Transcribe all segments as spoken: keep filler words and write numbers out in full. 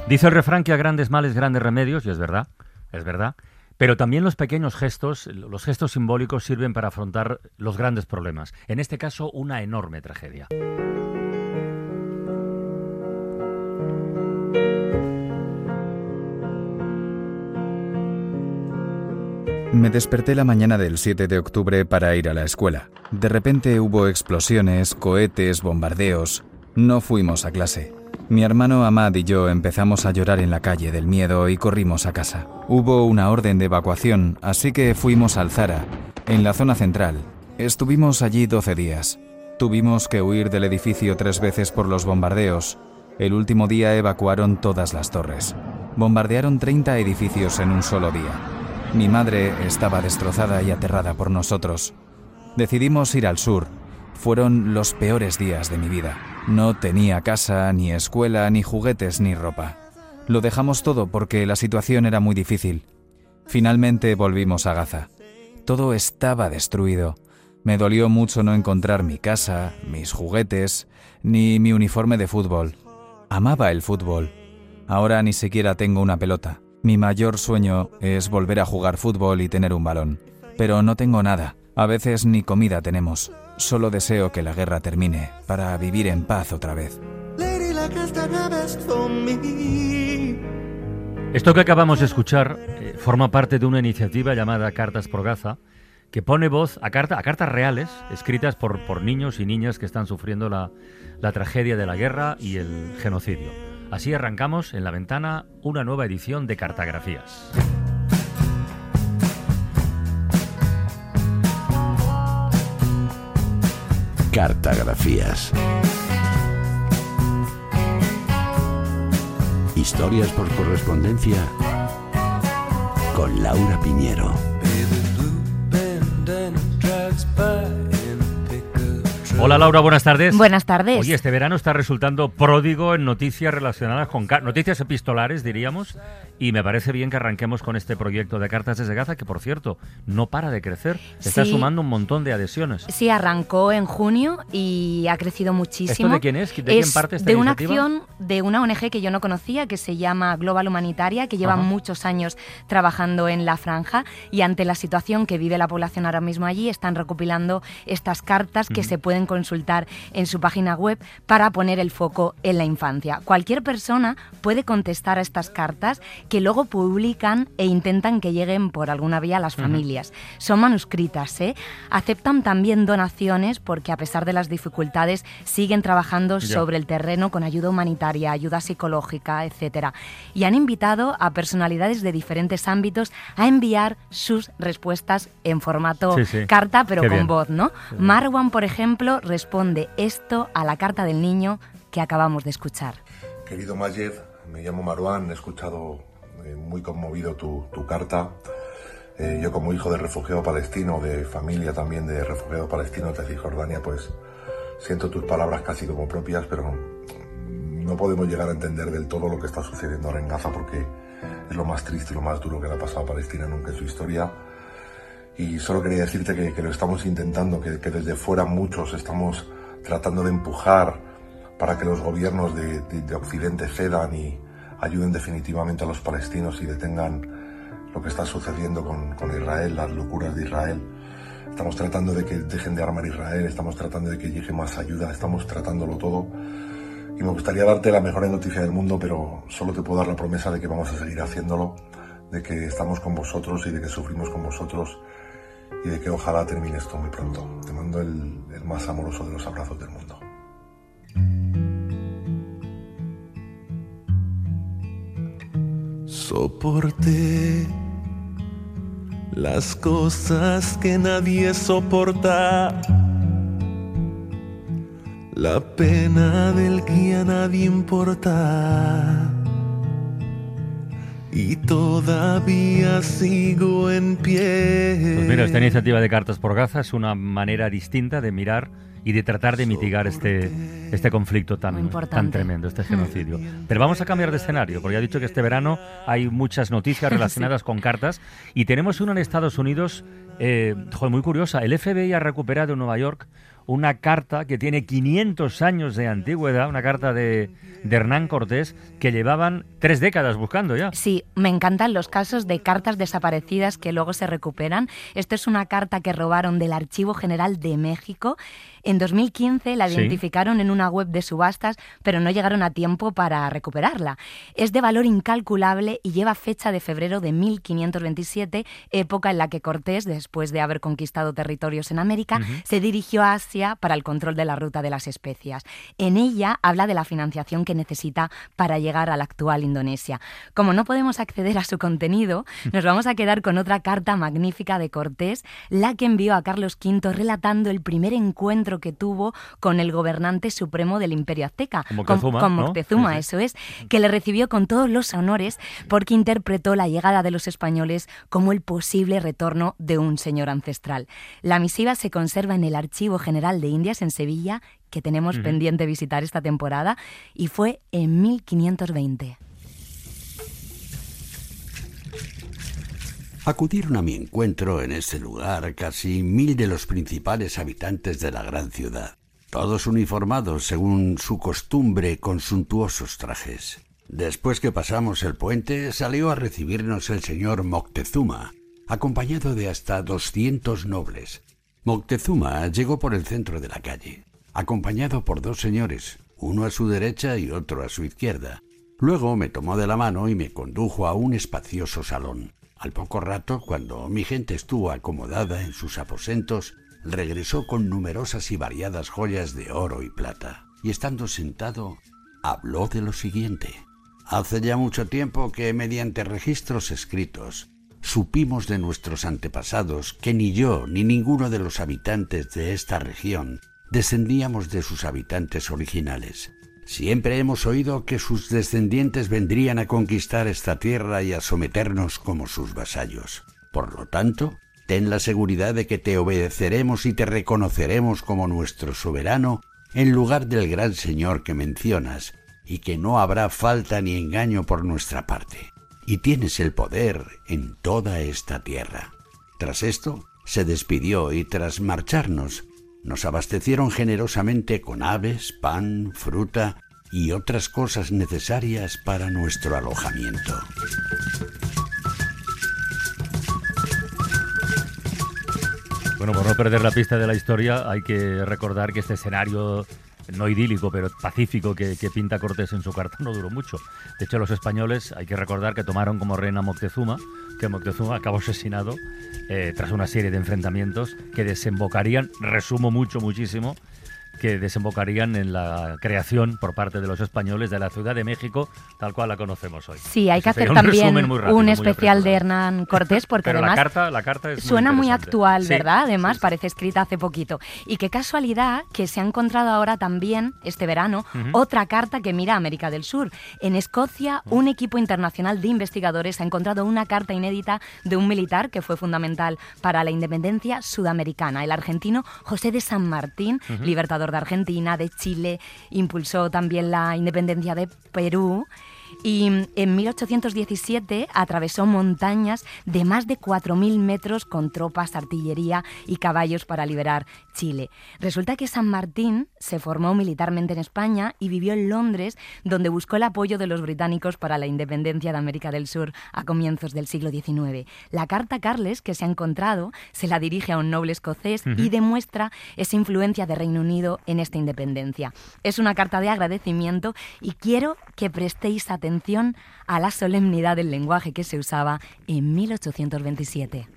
Dice el refrán que a grandes males, grandes remedios, y es verdad, es verdad, pero también los pequeños gestos, los gestos simbólicos sirven para afrontar los grandes problemas, en este caso una enorme tragedia. Me desperté la mañana del siete de octubre para ir a la escuela. De repente hubo explosiones, cohetes, bombardeos. No fuimos a clase. Mi hermano Ahmad y yo empezamos a llorar en la calle del miedo y corrimos a casa. Hubo una orden de evacuación, así que fuimos al Zara, en la zona central. Estuvimos allí doce días. Tuvimos que huir del edificio tres veces por los bombardeos. El último día evacuaron todas las torres. Bombardearon treinta edificios en un solo día. Mi madre estaba destrozada y aterrada por nosotros. Decidimos ir al sur. Fueron los peores días de mi vida. No tenía casa, ni escuela, ni juguetes, ni ropa. Lo dejamos todo porque la situación era muy difícil. Finalmente volvimos a Gaza. Todo estaba destruido. Me dolió mucho no encontrar mi casa, mis juguetes, ni mi uniforme de fútbol. Amaba el fútbol. Ahora ni siquiera tengo una pelota. Mi mayor sueño es volver a jugar fútbol y tener un balón. Pero no tengo nada. A veces ni comida tenemos. Solo deseo que la guerra termine para vivir en paz otra vez. Esto que acabamos de escuchar eh, forma parte de una iniciativa llamada Cartas por Gaza, que pone voz a, carta, a cartas reales escritas por, por niños y niñas que están sufriendo la, la tragedia de la guerra y el genocidio. Así arrancamos en La Ventana una nueva edición de Cartagrafías. Cartagrafías. Historias por correspondencia con Laura Piñero. Hola Laura, buenas tardes. Buenas tardes. Oye, este verano está resultando pródigo en noticias relacionadas con car- noticias epistolares, diríamos, y me parece bien que arranquemos con este proyecto de Cartas desde Gaza, que por cierto, no para de crecer, se está Sí. sumando un montón de adhesiones. Sí, arrancó en junio y ha crecido muchísimo. ¿Esto de quién es? ¿De quién parte esta de una iniciativa? acción de una O N G que yo no conocía, que se llama Global Humanitaria, que lleva Ajá. muchos años trabajando en la franja, y ante la situación que vive la población ahora mismo allí, están recopilando estas cartas que Ujú. se pueden consultar en su página web para poner el foco en la infancia. Cualquier persona puede contestar a estas cartas que luego publican e intentan que lleguen por alguna vía a las familias. Uh-huh. Son manuscritas, ¿eh? Aceptan también donaciones porque a pesar de las dificultades siguen trabajando Ya. sobre el terreno con ayuda humanitaria, ayuda psicológica, etcétera. Y han invitado a personalidades de diferentes ámbitos a enviar sus respuestas en formato Sí, sí. carta, pero Qué con bien. voz, ¿no? Marwan, por ejemplo, responde esto a la carta del niño que acabamos de escuchar. Querido Mayed, me llamo Marwan, he escuchado eh, muy conmovido tu, tu carta. Eh, yo como hijo de refugiado palestino, de familia también de refugiado palestino de Cisjordania, pues siento tus palabras casi como propias, pero no podemos llegar a entender del todo lo que está sucediendo ahora en Gaza porque es lo más triste y lo más duro que le ha pasado a Palestina nunca en su historia. Y solo quería decirte que, que lo estamos intentando, que, que desde fuera muchos estamos tratando de empujar para que los gobiernos de, de, de Occidente cedan y ayuden definitivamente a los palestinos y detengan lo que está sucediendo con, con Israel, las locuras de Israel. Estamos tratando de que dejen de armar Israel, estamos tratando de que llegue más ayuda, estamos tratándolo todo. Y me gustaría darte la mejor noticia del mundo, pero solo te puedo dar la promesa de que vamos a seguir haciéndolo, de que estamos con vosotros y de que sufrimos con vosotros y de que ojalá termine esto muy pronto. Te mando el, el más amoroso de los abrazos del mundo. Soporté las cosas que nadie soporta, la pena del que a nadie importa, y todavía sigo en pie. Pues mira, esta iniciativa de Cartas por Gaza es una manera distinta de mirar y de tratar de mitigar este, este conflicto tan, tan tremendo, este genocidio. Pero vamos a cambiar de escenario, porque ya he dicho que este verano hay muchas noticias relacionadas sí. con cartas, y tenemos una en Estados Unidos eh, joder, muy curiosa. El F B I ha recuperado en Nueva York una carta que tiene quinientos años de antigüedad, una carta de, de Hernán Cortés que llevaban tres décadas buscando ya. Sí, me encantan los casos de cartas desaparecidas que luego se recuperan. Esta es una carta que robaron del Archivo General de México. En dos mil quince la identificaron sí. en una web de subastas, pero no llegaron a tiempo para recuperarla. Es de valor incalculable y lleva fecha de febrero de mil quinientos veintisiete, época en la que Cortés, después de haber conquistado territorios en América, uh-huh. se dirigió a Asia para el control de la ruta de las especias. En ella habla de la financiación que necesita para llegar a la actual Indonesia. Como no podemos acceder a su contenido, nos vamos a quedar con otra carta magnífica de Cortés, la que envió a Carlos quinto relatando el primer encuentro que tuvo con el gobernante supremo del Imperio Azteca, con Moctezuma, con, con ¿no? Moctezuma, sí, sí. eso es, que le recibió con todos los honores porque interpretó la llegada de los españoles como el posible retorno de un señor ancestral. La misiva se conserva en el Archivo General de Indias en Sevilla, que tenemos uh-huh. pendiente visitar esta temporada, y fue en mil quinientos veinte. Acudieron a mi encuentro en este lugar casi mil de los principales habitantes de la gran ciudad, todos uniformados según su costumbre con suntuosos trajes. Después que pasamos el puente, salió a recibirnos el señor Moctezuma, acompañado de hasta doscientos nobles. Moctezuma llegó por el centro de la calle, acompañado por dos señores, uno a su derecha y otro a su izquierda. Luego me tomó de la mano y me condujo a un espacioso salón. Al poco rato, cuando mi gente estuvo acomodada en sus aposentos, regresó con numerosas y variadas joyas de oro y plata, y estando sentado, habló de lo siguiente. Hace ya mucho tiempo que, mediante registros escritos, supimos de nuestros antepasados que ni yo ni ninguno de los habitantes de esta región descendíamos de sus habitantes originales. Siempre hemos oído que sus descendientes vendrían a conquistar esta tierra y a someternos como sus vasallos. Por lo tanto, ten la seguridad de que te obedeceremos y te reconoceremos como nuestro soberano en lugar del gran señor que mencionas, y que no habrá falta ni engaño por nuestra parte. Y tienes el poder en toda esta tierra. Tras esto, se despidió y tras marcharnos, nos abastecieron generosamente con aves, pan, fruta y otras cosas necesarias para nuestro alojamiento. Bueno, por no perder la pista de la historia, hay que recordar que este escenario no idílico, pero pacífico que, que pinta Cortés en su carta no duró mucho. De hecho, los españoles, hay que recordar que tomaron como reina a Moctezuma, que Moctezuma acabó asesinado eh, tras una serie de enfrentamientos que desembocarían, resumo mucho, muchísimo, que desembocarían en la creación por parte de los españoles de la Ciudad de México, tal cual la conocemos hoy. Sí, hay Ese que hacer un también rápido, un especial de Hernán Cortés, porque Pero además la carta, la carta es suena muy, muy actual, sí, ¿verdad? Además, sí, sí. parece escrita hace poquito. Y qué casualidad que se ha encontrado ahora también, este verano, Uh-huh. otra carta que mira a América del Sur. En Escocia, Uh-huh. un equipo internacional de investigadores ha encontrado una carta inédita de un militar que fue fundamental para la independencia sudamericana, el argentino José de San Martín, Uh-huh. libertador de Argentina, de Chile, impulsó también la independencia de Perú. Y en mil ochocientos diecisiete atravesó montañas de más de cuatro mil metros con tropas, artillería y caballos para liberar Chile. Resulta que San Martín se formó militarmente en España y vivió en Londres, donde buscó el apoyo de los británicos para la independencia de América del Sur a comienzos del siglo diecinueve. La carta Carles que se ha encontrado se la dirige a un noble escocés uh-huh. y demuestra esa influencia de Reino Unido en esta independencia. Es una carta de agradecimiento y quiero que prestéis atención a la solemnidad del lenguaje que se usaba en mil ochocientos veintisiete.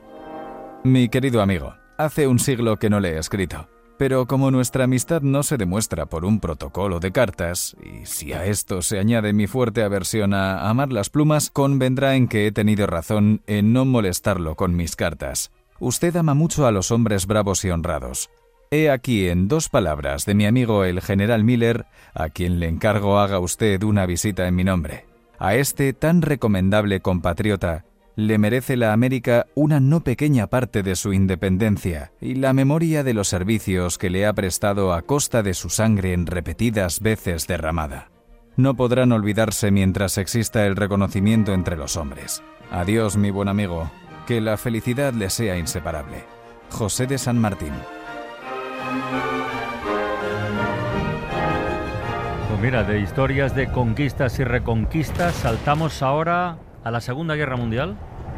Mi querido amigo, hace un siglo que no le he escrito, pero como nuestra amistad no se demuestra por un protocolo de cartas, y si a esto se añade mi fuerte aversión a amar las plumas, convendrá en que he tenido razón en no molestarlo con mis cartas. Usted ama mucho a los hombres bravos y honrados. He aquí en dos palabras de mi amigo el general Miller, a quien le encargo haga usted una visita en mi nombre. A este tan recomendable compatriota, Le merece la América una no pequeña parte de su independencia y la memoria de los servicios que le ha prestado a costa de su sangre en repetidas veces derramada. No podrán olvidarse mientras exista el reconocimiento entre los hombres. Adiós, mi buen amigo. Que la felicidad le sea inseparable. José de San Martín. Pues mira, de historias de conquistas y reconquistas saltamos ahora a la Segunda Guerra Mundial.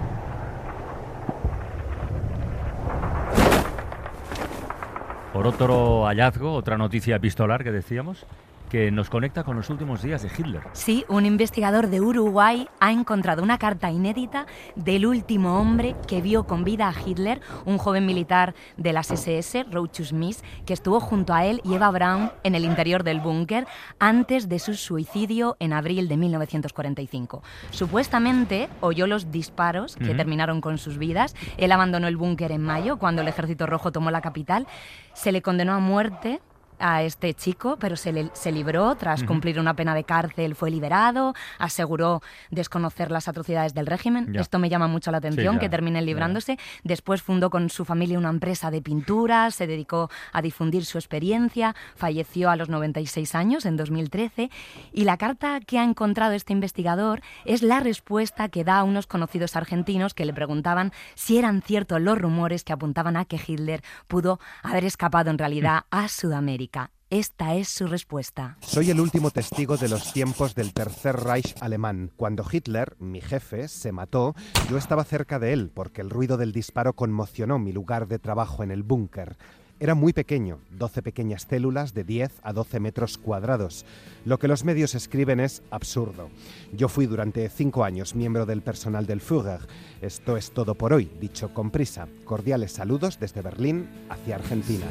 Por otro hallazgo, otra noticia epistolar que decíamos, que nos conecta con los últimos días de Hitler. Sí, un investigador de Uruguay ha encontrado una carta inédita del último hombre que vio con vida a Hitler, un joven militar de las ese ese, Rochus Mies, que estuvo junto a él y Eva Braun en el interior del búnker antes de su suicidio en abril de mil novecientos cuarenta y cinco. Supuestamente oyó los disparos que uh-huh. terminaron con sus vidas. Él abandonó el búnker en mayo, cuando el Ejército Rojo tomó la capital. Se le condenó a muerte a este chico, pero se, le, se libró tras uh-huh. cumplir una pena de cárcel, fue liberado, aseguró desconocer las atrocidades del régimen. Ya. Esto me llama mucho la atención, sí, que termine librándose. Ya. Después fundó con su familia una empresa de pinturas, se dedicó a difundir su experiencia, falleció a los noventa y seis años en dos mil trece, y la carta que ha encontrado este investigador es la respuesta que da a unos conocidos argentinos que le preguntaban si eran ciertos los rumores que apuntaban a que Hitler pudo haber escapado en realidad a Sudamérica. Esta es su respuesta. Soy el último testigo de los tiempos del Tercer Reich alemán. Cuando Hitler, mi jefe, se mató, yo estaba cerca de él porque el ruido del disparo conmocionó mi lugar de trabajo en el búnker. Era muy pequeño, doce pequeñas células de diez a doce metros cuadrados. Lo que los medios escriben es absurdo. Yo fui durante cinco años miembro del personal del Führer. Esto es todo por hoy, dicho con prisa. Cordiales saludos desde Berlín hacia Argentina.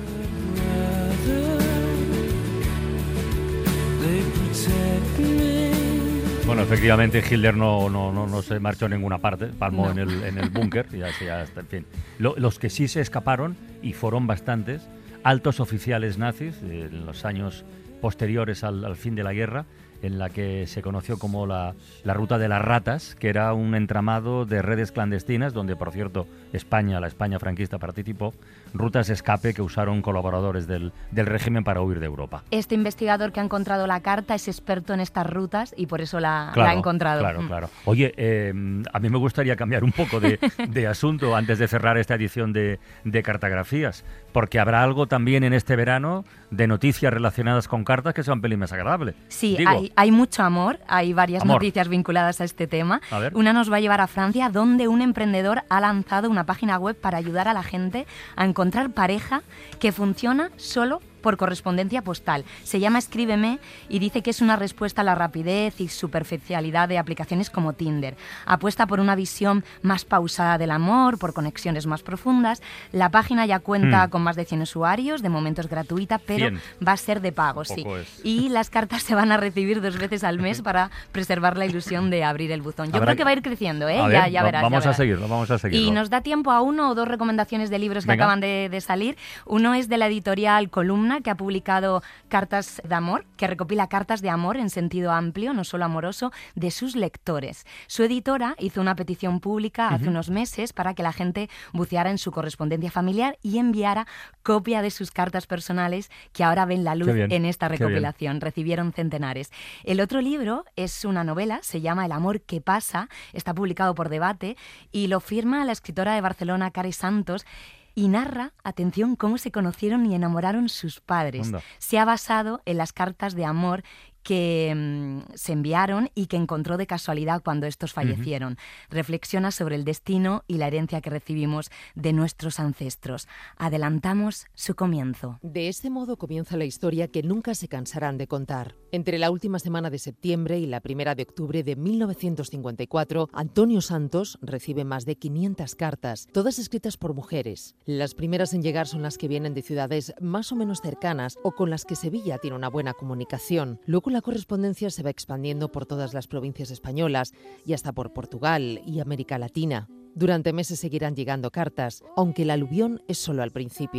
Bueno, efectivamente Hitler no, no, no, no se marchó a ninguna parte, palmó no. en el, en el búnker y así hasta, en fin. Lo, los que sí se escaparon, y fueron bastantes, altos oficiales nazis eh, en los años posteriores al, al fin de la guerra, en la que se conoció como la, la Ruta de las Ratas, que era un entramado de redes clandestinas, donde, por cierto, España, la España franquista participó, rutas de escape que usaron colaboradores del, del régimen para huir de Europa. Este investigador que ha encontrado la carta es experto en estas rutas y por eso la, claro, la ha encontrado. Claro, claro. Oye, eh, a mí me gustaría cambiar un poco de, de asunto antes de cerrar esta edición de, de Cartografías, porque habrá algo también en este verano de noticias relacionadas con cartas que sea un pelín más agradable. Sí, Digo, hay, hay mucho amor, hay varias amor. noticias vinculadas a este tema. A ver. Una nos va a llevar a Francia, donde un emprendedor ha lanzado una página web para ayudar a la gente a encontrar pareja que funciona solo por correspondencia postal. Se llama Escríbeme y dice que es una respuesta a la rapidez y superficialidad de aplicaciones como Tinder. Apuesta por una visión más pausada del amor, por conexiones más profundas. La página ya cuenta mm. con más de cien usuarios, de momento es gratuita, pero cien. Va a ser de pago, sí. Es. Y las cartas se van a recibir dos veces al mes para preservar la ilusión de abrir el buzón. Yo Habrá creo que va a ir creciendo, ¿eh? A ya, ver, ya verás. Vamos ya a verás. seguirlo, vamos a seguirlo. Y nos da tiempo a uno o dos recomendaciones de libros que Venga. acaban de, de salir. Uno es de la editorial Columna, que ha publicado Cartas de Amor, que recopila cartas de amor en sentido amplio, no solo amoroso, de sus lectores. Su editora hizo una petición pública hace uh-huh. unos meses para que la gente buceara en su correspondencia familiar y enviara copia de sus cartas personales, que ahora ven la luz en esta recopilación. Recibieron centenares. El otro libro es una novela, se llama El amor que pasa, está publicado por Debate y lo firma la escritora de Barcelona, Cari Santos, y narra, atención, cómo se conocieron y enamoraron sus padres. Onda. Se ha basado en las cartas de amor que mmm, se enviaron y que encontró de casualidad cuando estos fallecieron. Uh-huh. Reflexiona sobre el destino y la herencia que recibimos de nuestros ancestros. Adelantamos su comienzo. De este modo comienza la historia que nunca se cansarán de contar. Entre la última semana de septiembre y la primera de octubre de mil novecientos cincuenta y cuatro, Antonio Santos recibe más de quinientas cartas, todas escritas por mujeres. Las primeras en llegar son las que vienen de ciudades más o menos cercanas o con las que Sevilla tiene una buena comunicación. Luego la correspondencia se va expandiendo por todas las provincias españolas y hasta por Portugal y América Latina. Durante meses seguirán llegando cartas, aunque el aluvión es solo al principio.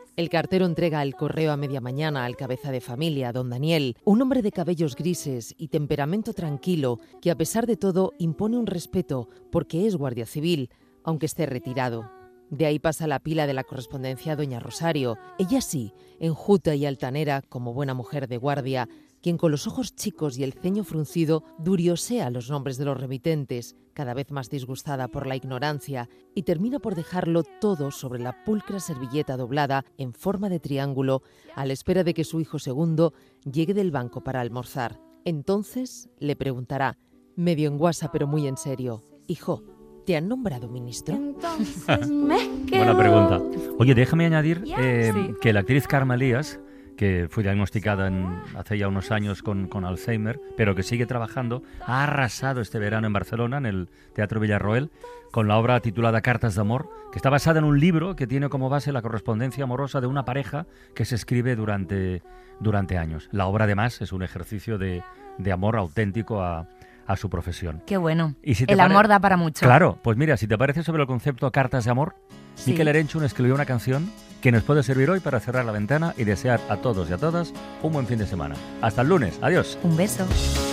El cartero entrega el correo a media mañana al cabeza de familia, don Daniel, un hombre de cabellos grises y temperamento tranquilo que a pesar de todo impone un respeto porque es guardia civil, aunque esté retirado. De ahí pasa la pila de la correspondencia a doña Rosario, ella sí, enjuta y altanera como buena mujer de guardia, quien con los ojos chicos y el ceño fruncido duriosea los nombres de los remitentes, cada vez más disgustada por la ignorancia, y termina por dejarlo todo sobre la pulcra servilleta doblada en forma de triángulo, a la espera de que su hijo segundo llegue del banco para almorzar. Entonces le preguntará, medio en guasa pero muy en serio, hijo, ¿te han nombrado ministro? Buena pregunta. Oye, déjame añadir eh, sí. que la actriz Carme Elías, que fue diagnosticada en, hace ya unos años con, con Alzheimer, pero que sigue trabajando, ha arrasado este verano en Barcelona, en el Teatro Villarroel, con la obra titulada Cartas de Amor, que está basada en un libro que tiene como base la correspondencia amorosa de una pareja que se escribe durante, durante años. La obra, además, es un ejercicio de, de amor auténtico a, a su profesión. Qué bueno. Y si te el pare... amor da para mucho. Claro, pues mira, si te parece sobre el concepto Cartas de Amor, sí. Mikel Erenchun escribió una canción que nos puede servir hoy para cerrar la ventana y desear a todos y a todas un buen fin de semana. Hasta el lunes. Adiós. Un beso.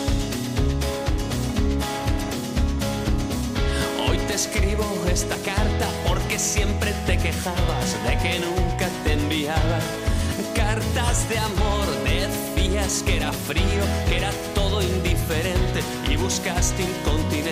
Hoy te escribo esta carta porque siempre te quejabas de que nunca te enviaba cartas de amor. Decías que era frío, que era todo indiferente y buscaste incontinencia